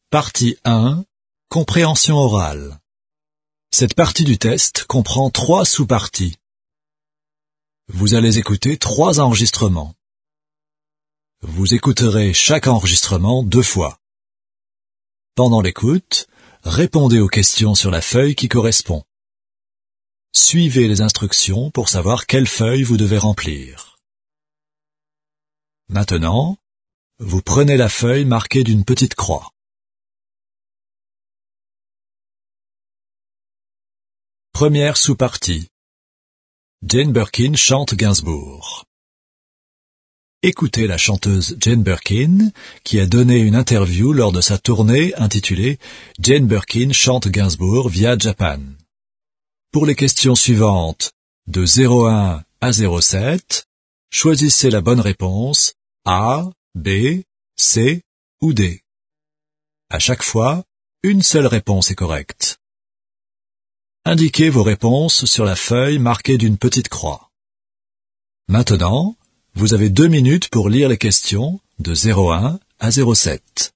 Partie 1. Compréhension orale. Cette partie du test comprend 3 sous-parties. Vous allez écouter 3 enregistrements. Vous écouterez chaque enregistrement 2 fois. Pendant l'écoute, répondez aux questions sur la feuille qui correspond. Suivez les instructions pour savoir quelle feuille vous devez remplir. Maintenant, vous prenez la feuille marquée d'une petite croix. Première sous-partie. Jane Birkin chante Gainsbourg. Écoutez la chanteuse Jane Birkin qui a donné une interview lors de sa tournée intitulée « Jane Birkin chante Gainsbourg via Japan ». Pour les questions suivantes, de 01 à 07, choisissez la bonne réponse A, B, C ou D. À chaque fois, une seule réponse est correcte. Indiquez vos réponses sur la feuille marquée d'une petite croix. Maintenant, vous avez 2 minutes pour lire les questions de 01 à 07.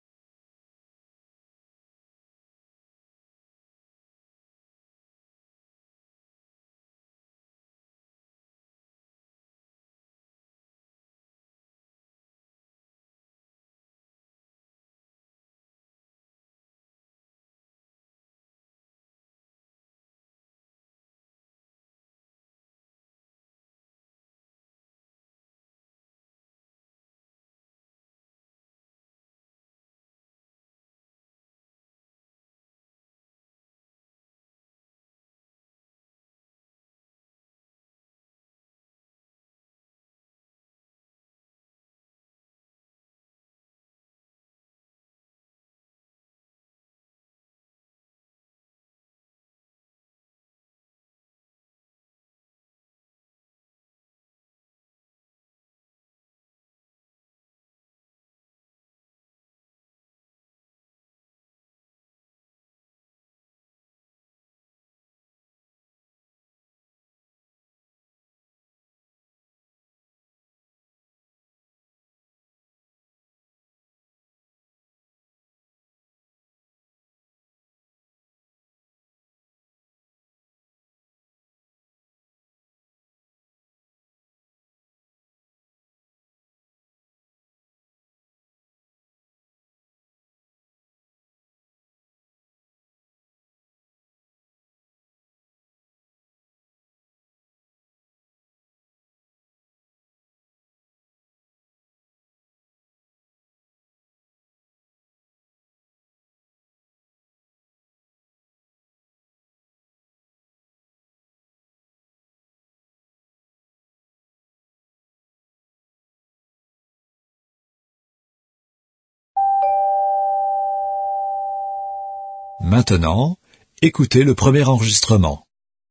Maintenant, écoutez le premier enregistrement.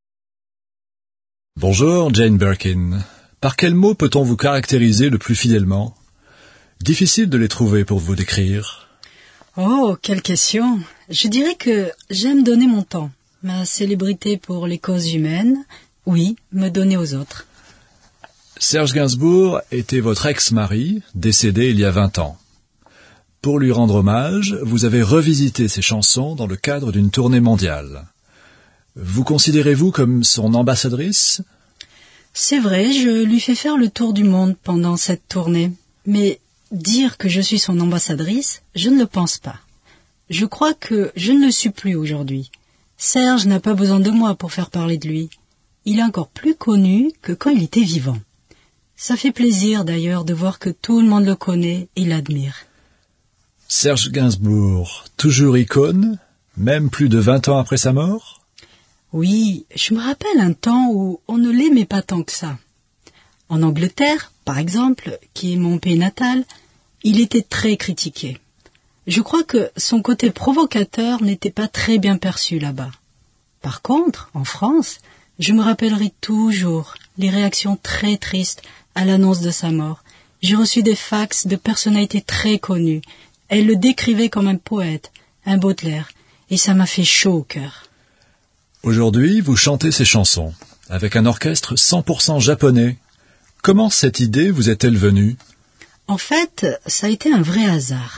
Bonjour Jane Birkin. Par quels mots peut-on vous caractériser le plus fidèlement? Difficile de les trouver pour vous décrire. Oh, quelle question! Je dirais que j'aime donner mon temps. Ma célébrité pour les causes humaines, oui, me donner aux autres. Serge Gainsbourg était votre ex-mari, décédé il y a 20 ans. Pour lui rendre hommage, vous avez revisité ses chansons dans le cadre d'une tournée mondiale. Vous considérez-vous comme son ambassadrice? C'est vrai, je lui fais faire le tour du monde pendant cette tournée. Mais dire que je suis son ambassadrice, je ne le pense pas. Je crois que je ne le suis plus aujourd'hui. Serge n'a pas besoin de moi pour faire parler de lui. Il est encore plus connu que quand il était vivant. Ça fait plaisir d'ailleurs de voir que tout le monde le connaît et l'admire. Serge Gainsbourg, toujours icône, même plus de 20 ans après sa mort? Oui, je me rappelle un temps où on ne l'aimait pas tant que ça. En Angleterre, par exemple, qui est mon pays natal, il était très critiqué. Je crois que son côté provocateur n'était pas très bien perçu là-bas. Par contre, en France, je me rappellerai toujours les réactions très tristes à l'annonce de sa mort. J'ai reçu des fax de personnalités très connues. Elle le décrivait comme un poète, un Baudelaire, et ça m'a fait chaud au cœur. Aujourd'hui, vous chantez ces chansons, avec un orchestre 100% japonais. Comment cette idée vous est-elle venue? En fait, ça a été un vrai hasard.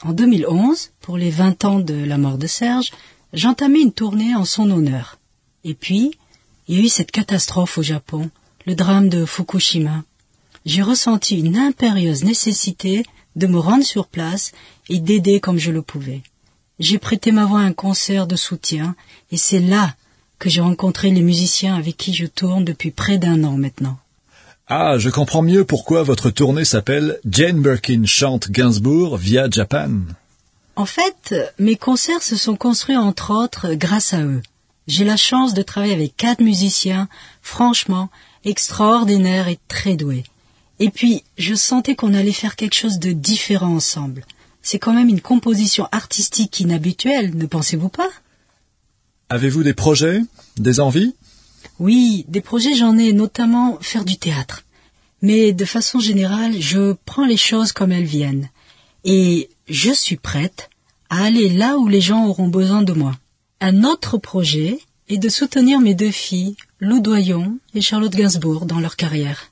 En 2011, pour les 20 ans de la mort de Serge, j'entamais une tournée en son honneur. Et puis, il y a eu cette catastrophe au Japon, le drame de Fukushima. J'ai ressenti une impérieuse nécessité de me rendre sur place et d'aider comme je le pouvais. J'ai prêté ma voix à un concert de soutien et c'est là que j'ai rencontré les musiciens avec qui je tourne depuis près d'1 an maintenant. Ah, je comprends mieux pourquoi votre tournée s'appelle Jane Birkin chante Gainsbourg via Japan. En fait, mes concerts se sont construits entre autres grâce à eux. J'ai la chance de travailler avec 4 musiciens, franchement, extraordinaires et très doués. Et puis, je sentais qu'on allait faire quelque chose de différent ensemble. C'est quand même une composition artistique inhabituelle, ne pensez-vous pas? Avez-vous des projets, des envies? Oui, des projets j'en ai, notamment faire du théâtre. Mais de façon générale, je prends les choses comme elles viennent. Et je suis prête à aller là où les gens auront besoin de moi. Un autre projet est de soutenir mes 2 filles, Lou Doyon et Charlotte Gainsbourg, dans leur carrière.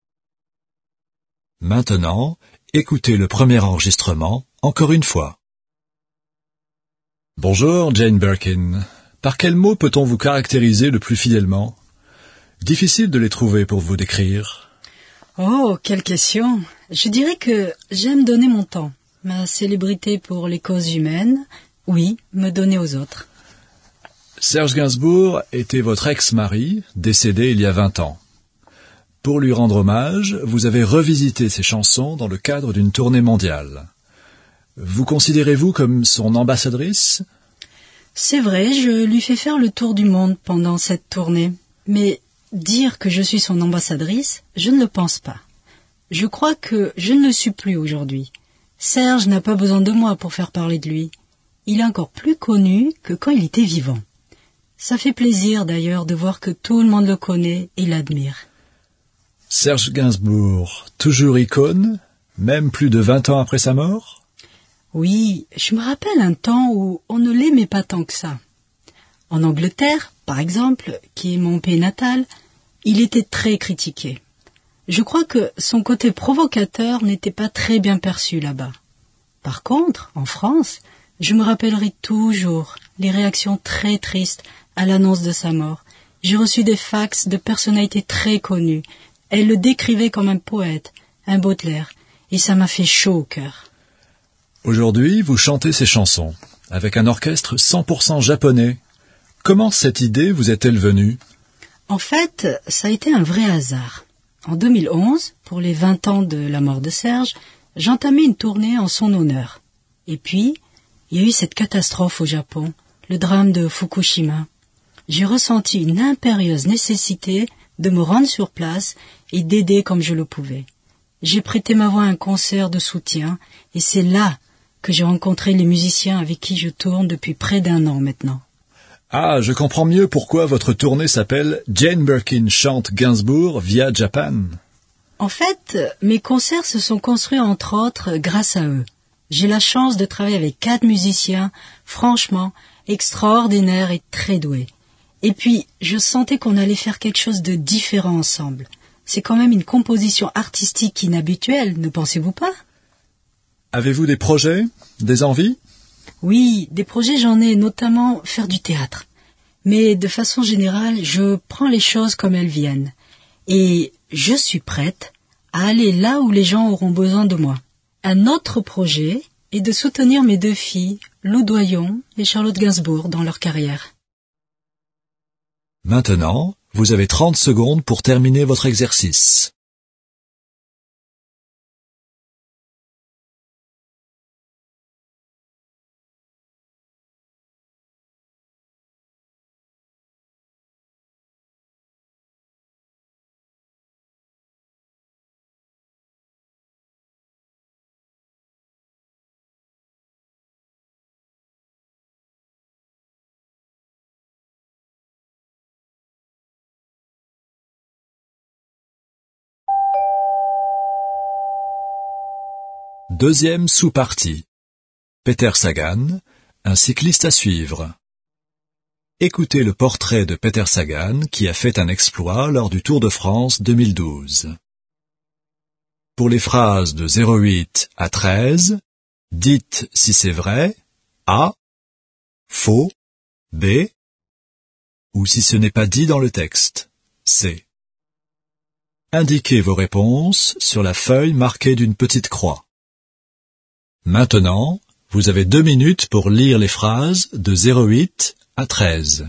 Maintenant, écoutez le premier enregistrement encore une fois. Bonjour, Jane Birkin. Par quels mots peut-on vous caractériser le plus fidèlement? Difficile de les trouver pour vous décrire. Oh, quelle question! Je dirais que j'aime donner mon temps. Ma célébrité pour les causes humaines, oui, me donner aux autres. Serge Gainsbourg était votre ex-mari, décédé il y a 20 ans. Pour lui rendre hommage, vous avez revisité ses chansons dans le cadre d'une tournée mondiale. Vous considérez-vous comme son ambassadrice? C'est vrai, je lui fais faire le tour du monde pendant cette tournée. Mais dire que je suis son ambassadrice, je ne le pense pas. Je crois que je ne le suis plus aujourd'hui. Serge n'a pas besoin de moi pour faire parler de lui. Il est encore plus connu que quand il était vivant. Ça fait plaisir d'ailleurs de voir que tout le monde le connaît et l'admire. Serge Gainsbourg, toujours icône, même plus de 20 ans après sa mort? Oui, je me rappelle un temps où on ne l'aimait pas tant que ça. En Angleterre, par exemple, qui est mon pays natal, il était très critiqué. Je crois que son côté provocateur n'était pas très bien perçu là-bas. Par contre, en France, je me rappellerai toujours les réactions très tristes à l'annonce de sa mort. J'ai reçu des fax de personnalités très connues. Elles le décrivaient comme un poète, un Baudelaire, et ça m'a fait chaud au cœur. Aujourd'hui, vous chantez ces chansons, avec un orchestre 100% japonais. Comment cette idée vous est-elle venue? En fait, ça a été un vrai hasard. En 2011, pour les 20 ans de la mort de Serge, j'entamais une tournée en son honneur. Et puis, il y a eu cette catastrophe au Japon, le drame de Fukushima. J'ai ressenti une impérieuse nécessité de me rendre sur place et d'aider comme je le pouvais. J'ai prêté ma voix à un concert de soutien et c'est là que j'ai rencontré les musiciens avec qui je tourne depuis près d'1 an maintenant. Ah, je comprends mieux pourquoi votre tournée s'appelle Jane Birkin chante Gainsbourg via Japan. En fait, mes concerts se sont construits entre autres grâce à eux. J'ai la chance de travailler avec 4 musiciens, franchement, extraordinaires et très doués. Et puis, je sentais qu'on allait faire quelque chose de différent ensemble. C'est quand même une composition artistique inhabituelle, ne pensez-vous pas? Avez-vous des projets, des envies? Oui, des projets j'en ai, notamment faire du théâtre. Mais de façon générale, je prends les choses comme elles viennent. Et je suis prête à aller là où les gens auront besoin de moi. Un autre projet est de soutenir mes 2 filles, Lou Doyon et Charlotte Gainsbourg, dans leur carrière. Maintenant, vous avez 30 secondes pour terminer votre exercice. Deuxième sous-partie. Peter Sagan, un cycliste à suivre. Écoutez le portrait de Peter Sagan qui a fait un exploit lors du Tour de France 2012. Pour les phrases de 08 à 13, Dites si c'est vrai, A, faux, B, ou si ce n'est pas dit dans le texte, C. Indiquez vos réponses sur la feuille marquée d'une petite croix. Maintenant, vous avez 2 minutes pour lire les phrases de 08 à 13.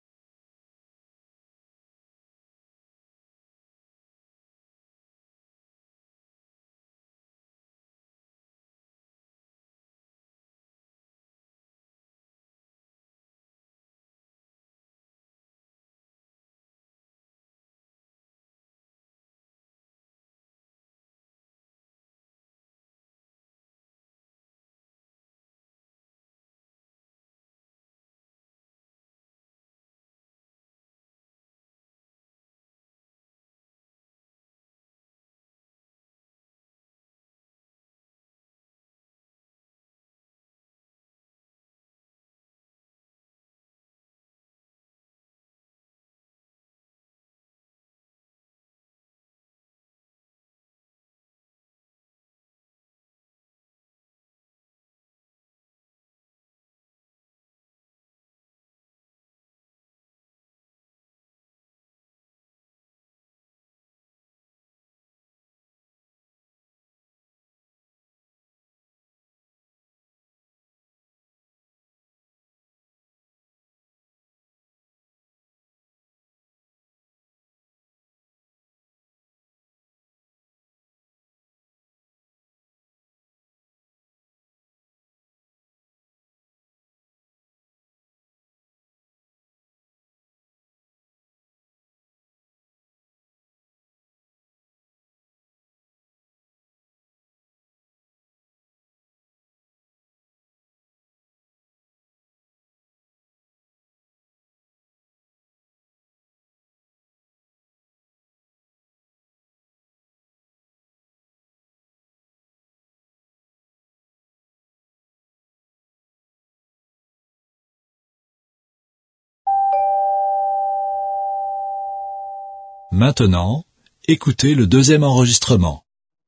Maintenant, écoutez le deuxième enregistrement.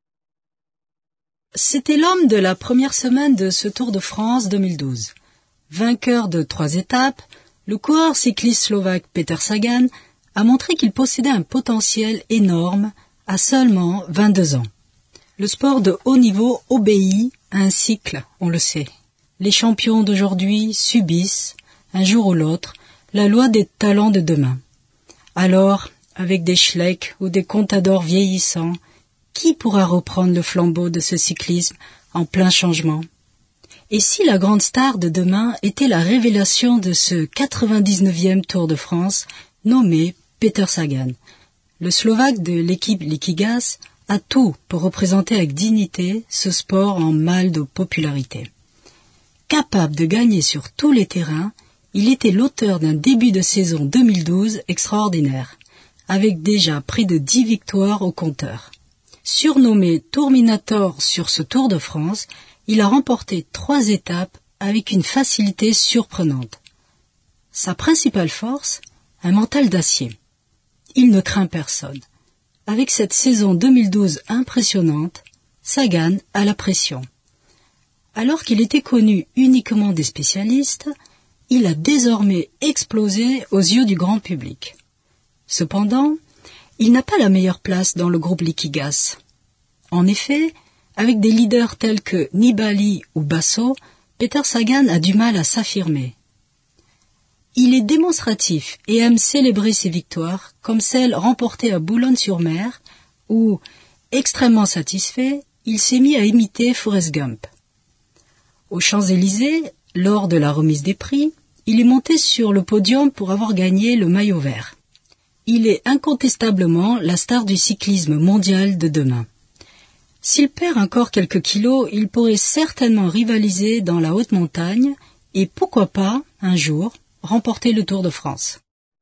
C'était l'homme de la première semaine de ce Tour de France 2012. Vainqueur de 3 étapes, le coureur cycliste slovaque Peter Sagan a montré qu'il possédait un potentiel énorme à seulement 22 ans. Le sport de haut niveau obéit à un cycle, on le sait. Les champions d'aujourd'hui subissent, un jour ou l'autre, la loi des talents de demain. Alors, avec des Schleck ou des Contadors vieillissants, qui pourra reprendre le flambeau de ce cyclisme en plein changement? Et si la grande star de demain était la révélation de ce 99e Tour de France nommé Peter Sagan? Le Slovaque de l'équipe Liquigas a tout pour représenter avec dignité ce sport en mal de popularité. Capable de gagner sur tous les terrains, il était l'auteur d'un début de saison 2012 extraordinaire, avec déjà près de 10 victoires au compteur. Surnommé Tourminator sur ce Tour de France, il a remporté 3 étapes avec une facilité surprenante. Sa principale force, un mental d'acier. Il ne craint personne. Avec cette saison 2012 impressionnante, Sagan a la pression. Alors qu'il était connu uniquement des spécialistes, il a désormais explosé aux yeux du grand public. Cependant, il n'a pas la meilleure place dans le groupe Liquigas. En effet, avec des leaders tels que Nibali ou Basso, Peter Sagan a du mal à s'affirmer. Il est démonstratif et aime célébrer ses victoires, comme celle remportée à Boulogne-sur-Mer, où, extrêmement satisfait, il s'est mis à imiter Forrest Gump. Aux Champs-Élysées, lors de la remise des prix, il est monté sur le podium pour avoir gagné le maillot vert. Il est incontestablement la star du cyclisme mondial de demain. S'il perd encore quelques kilos, il pourrait certainement rivaliser dans la haute montagne et pourquoi pas, un jour, remporter le Tour de France.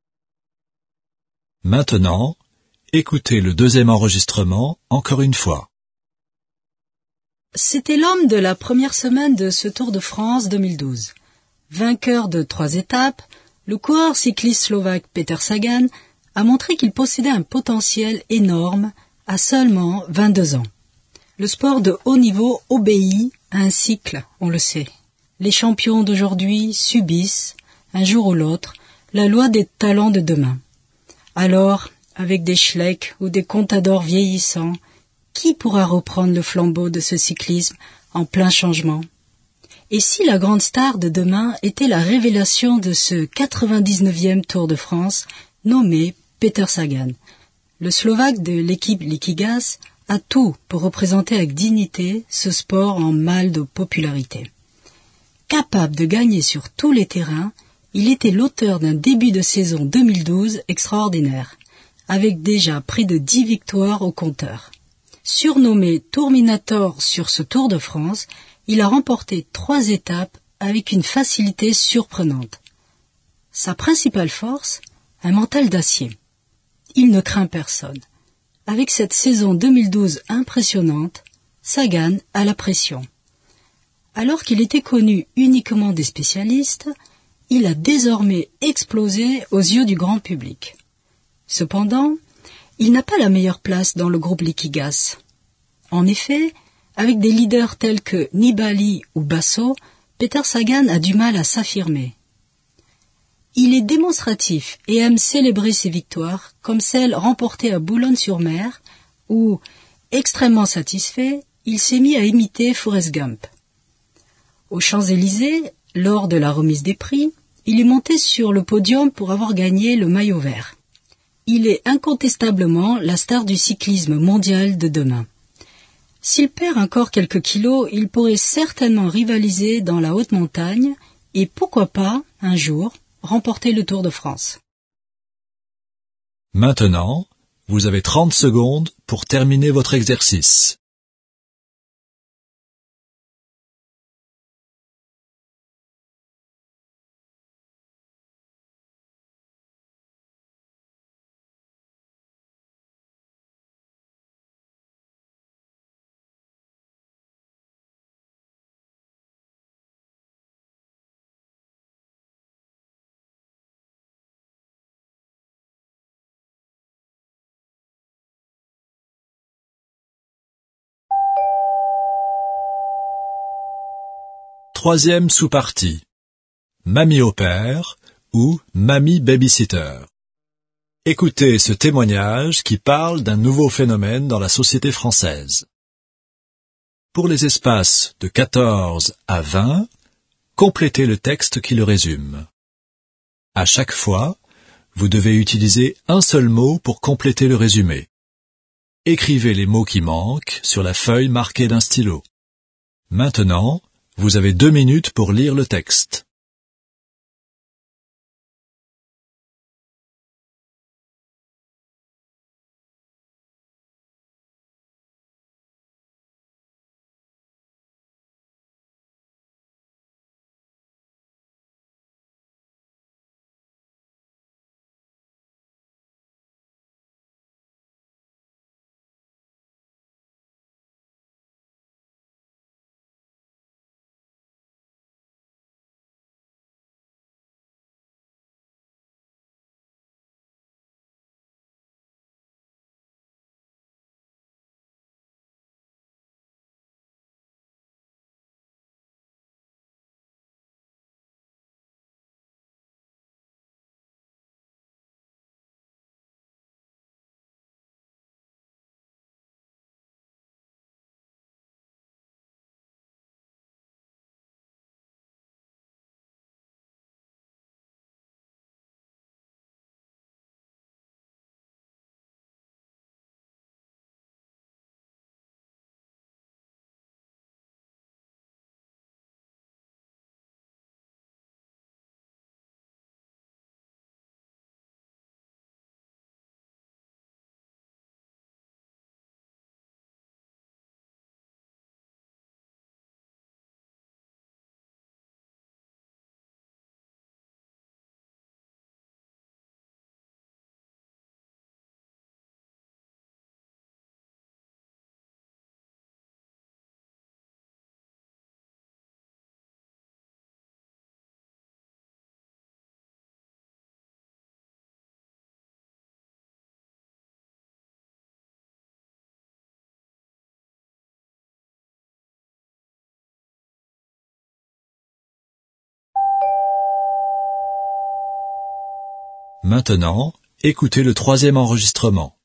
Maintenant, écoutez le deuxième enregistrement encore une fois. C'était l'homme de la première semaine de ce Tour de France 2012. Vainqueur de 3 étapes, le coureur cycliste slovaque Peter Sagan a montré qu'il possédait un potentiel énorme à seulement 22 ans. Le sport de haut niveau obéit a un cycle, on le sait. Les champions d'aujourd'hui subissent, un jour ou l'autre, la loi des talents de demain. Alors, avec des Schleck ou des Contadors vieillissants, qui pourra reprendre le flambeau de ce cyclisme en plein changement? Et si la grande star de demain était la révélation de ce 99e Tour de France nommé Peter Sagan? Le Slovaque de l'équipe Liquigas a tout pour représenter avec dignité ce sport en mal de popularité. Capable de gagner sur tous les terrains, il était l'auteur d'un début de saison 2012 extraordinaire, avec déjà près de 10 victoires au compteur. Surnommé Tourminator sur ce Tour de France, il a remporté 3 étapes avec une facilité surprenante. Sa principale force, un mental d'acier. Il ne craint personne. Avec cette saison 2012 impressionnante, Sagan a la pression. Alors qu'il était connu uniquement des spécialistes, il a désormais explosé aux yeux du grand public. Cependant, il n'a pas la meilleure place dans le groupe Liquigas. En effet, avec des leaders tels que Nibali ou Basso, Peter Sagan a du mal à s'affirmer. Il est démonstratif et aime célébrer ses victoires, comme celle remportée à Boulogne-sur-Mer, où, extrêmement satisfait, il s'est mis à imiter Forrest Gump. Aux Champs-Élysées, lors de la remise des prix, il est monté sur le podium pour avoir gagné le maillot vert. Il est incontestablement la star du cyclisme mondial de demain. S'il perd encore quelques kilos, il pourrait certainement rivaliser dans la haute montagne et pourquoi pas, un jour, remporter le Tour de France. Maintenant, vous avez 30 secondes pour terminer votre exercice. Troisième sous-partie. Mamie au père ou Mamie babysitter. Écoutez ce témoignage qui parle d'un nouveau phénomène dans la société française. Pour les espaces de 14 à 20, complétez le texte qui le résume. À chaque fois, vous devez utiliser un seul mot pour compléter le résumé. Écrivez les mots qui manquent sur la feuille marquée d'un stylo. Maintenant, vous avez 2 minutes pour lire le texte. Maintenant, écoutez le troisième enregistrement.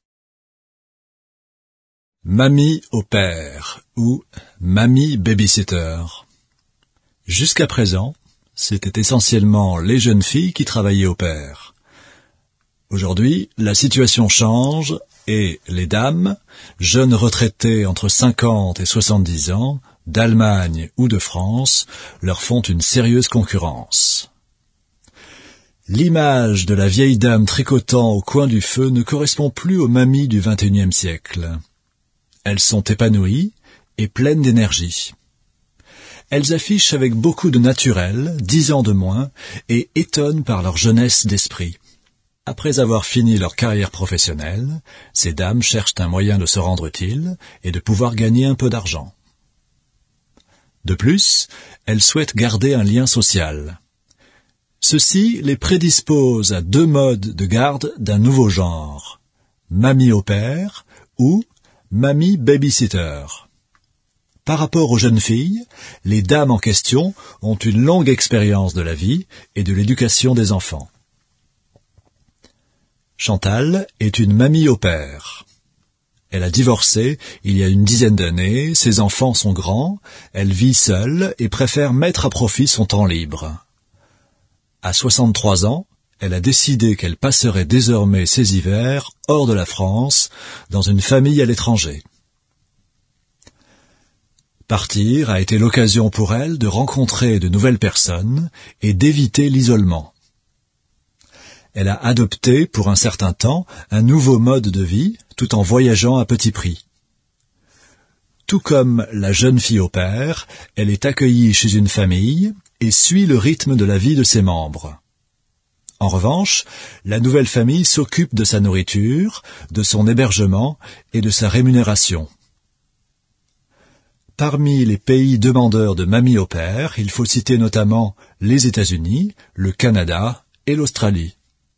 Mamie au père ou mamie babysitter. Jusqu'à présent, c'était essentiellement les jeunes filles qui travaillaient au père. Aujourd'hui, la situation change et les dames, jeunes retraitées entre 50 et 70 ans, d'Allemagne ou de France, leur font une sérieuse concurrence. L'image de la vieille dame tricotant au coin du feu ne correspond plus aux mamies du XXIe siècle. Elles sont épanouies et pleines d'énergie. Elles affichent avec beaucoup de naturel, 10 ans de moins, et étonnent par leur jeunesse d'esprit. Après avoir fini leur carrière professionnelle, ces dames cherchent un moyen de se rendre utiles et de pouvoir gagner un peu d'argent. De plus, elles souhaitent garder un lien social. Ceci les prédispose à 2 modes de garde d'un nouveau genre, mamie au père ou mamie babysitter. Par rapport aux jeunes filles, les dames en question ont une longue expérience de la vie et de l'éducation des enfants. Chantal est une mamie au père. Elle a divorcé il y a une dizaine d'années, ses enfants sont grands, elle vit seule et préfère mettre à profit son temps libre. À 63 ans, elle a décidé qu'elle passerait désormais ses hivers hors de la France, dans une famille à l'étranger. Partir a été l'occasion pour elle de rencontrer de nouvelles personnes et d'éviter l'isolement. Elle a adopté pour un certain temps un nouveau mode de vie tout en voyageant à petit prix. Tout comme la jeune fille au père, elle est accueillie chez une famille et suit le rythme de la vie de ses membres. En revanche, la nouvelle famille s'occupe de sa nourriture, de son hébergement et de sa rémunération. Parmi les pays demandeurs de mamie au père, il faut citer notamment les États-Unis, le Canada et l'Australie.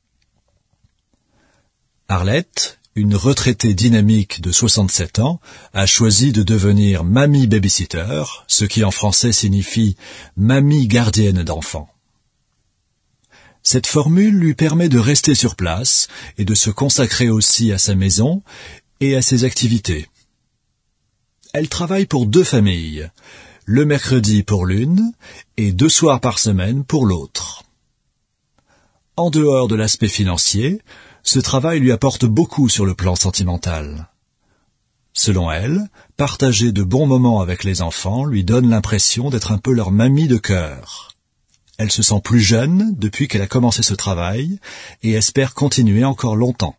Arlette, une retraitée dynamique de 67 ans, a choisi de devenir mamie babysitter, ce qui en français signifie mamie gardienne d'enfants. Cette formule lui permet de rester sur place et de se consacrer aussi à sa maison et à ses activités. Elle travaille pour 2 familles, le mercredi pour l'une et 2 soirs par semaine pour l'autre. En dehors de l'aspect financier, ce travail lui apporte beaucoup sur le plan sentimental. Selon elle, partager de bons moments avec les enfants lui donne l'impression d'être un peu leur mamie de cœur. Elle se sent plus jeune depuis qu'elle a commencé ce travail et espère continuer encore longtemps.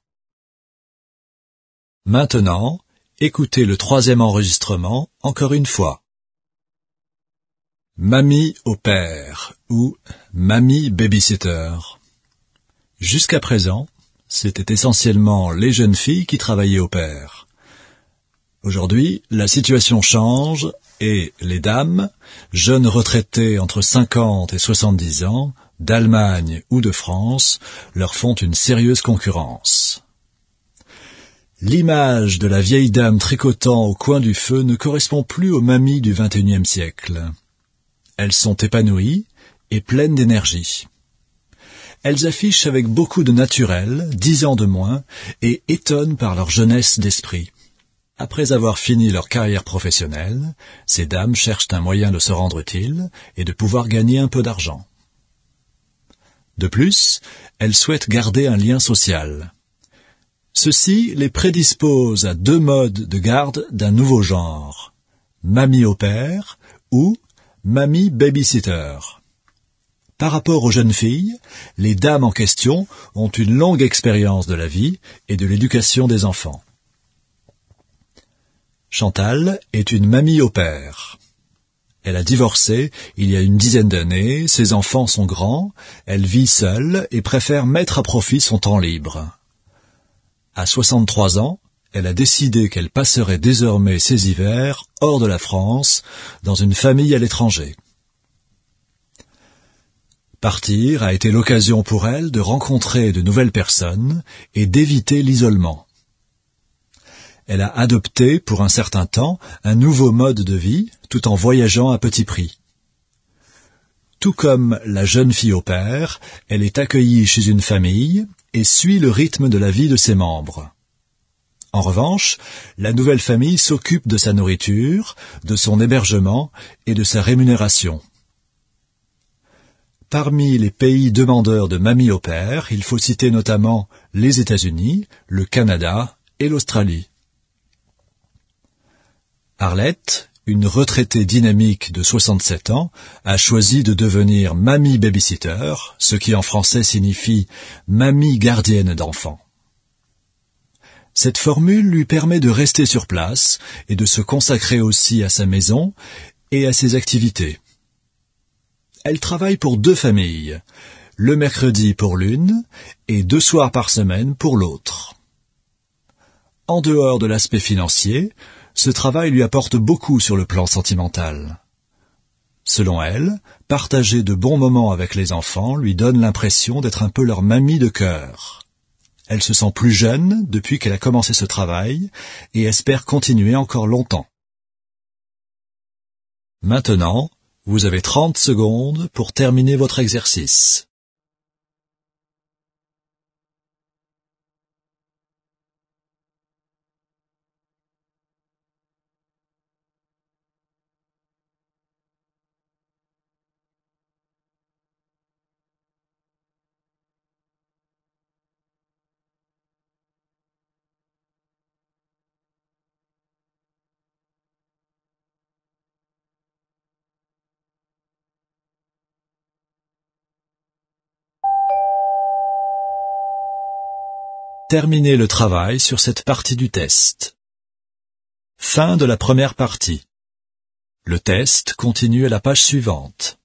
Maintenant, écoutez le troisième enregistrement encore une fois. Mamie au père ou mamie babysitter. Jusqu'à présent, c'était essentiellement les jeunes filles qui travaillaient au père. Aujourd'hui, la situation change et les dames, jeunes retraitées entre 50 et 70 ans, d'Allemagne ou de France, leur font une sérieuse concurrence. L'image de la vieille dame tricotant au coin du feu ne correspond plus aux mamies du XXIe siècle. Elles sont épanouies et pleines d'énergie. Elles affichent avec beaucoup de naturel, 10 ans de moins, et étonnent par leur jeunesse d'esprit. Après avoir fini leur carrière professionnelle, ces dames cherchent un moyen de se rendre utiles et de pouvoir gagner un peu d'argent. De plus, elles souhaitent garder un lien social. Ceci les prédispose à 2 modes de garde d'un nouveau genre, mamie au père ou mamie babysitter. Par rapport aux jeunes filles, les dames en question ont une longue expérience de la vie et de l'éducation des enfants. Chantal est une mamie au père. Elle a divorcé il y a une dizaine d'années, ses enfants sont grands, elle vit seule et préfère mettre à profit son temps libre. À 63 ans, elle a décidé qu'elle passerait désormais ses hivers hors de la France, dans une famille à l'étranger. Partir a été l'occasion pour elle de rencontrer de nouvelles personnes et d'éviter l'isolement. Elle a adopté pour un certain temps un nouveau mode de vie tout en voyageant à petit prix. Tout comme la jeune fille au père, elle est accueillie chez une famille et suit le rythme de la vie de ses membres. En revanche, la nouvelle famille s'occupe de sa nourriture, de son hébergement et de sa rémunération. Parmi les pays demandeurs de mamie au père, il faut citer notamment les États-Unis, le Canada et l'Australie. Arlette, une retraitée dynamique de 67 ans, a choisi de devenir mamie babysitter, ce qui en français signifie mamie gardienne d'enfants. Cette formule lui permet de rester sur place et de se consacrer aussi à sa maison et à ses activités. Elle travaille pour 2 familles, le mercredi pour l'une et 2 soirs par semaine pour l'autre. En dehors de l'aspect financier, ce travail lui apporte beaucoup sur le plan sentimental. Selon elle, partager de bons moments avec les enfants lui donne l'impression d'être un peu leur mamie de cœur. Elle se sent plus jeune depuis qu'elle a commencé ce travail et espère continuer encore longtemps. Maintenant, vous avez 30 secondes pour terminer votre exercice. Terminez le travail sur cette partie du test. Fin de la première partie. Le test continue à la page suivante.